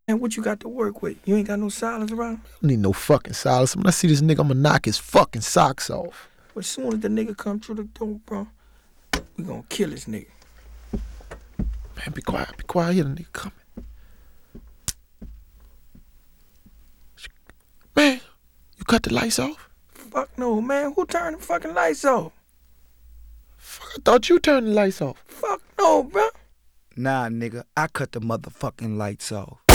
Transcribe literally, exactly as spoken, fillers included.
And what you got to work with? You ain't got no silence around? I don't need no fucking silence. When I see this nigga, I'ma knock his fucking socks off. But as soon as the nigga come through the door, bro, we gonna kill this nigga. Man, be quiet, be quiet. Here the nigga coming. Man, you cut the lights off? Fuck no, man. Who turned the fucking lights off? Fuck, I thought you turned the lights off. Fuck no, bro. Nah, nigga, I cut the motherfucking lights off.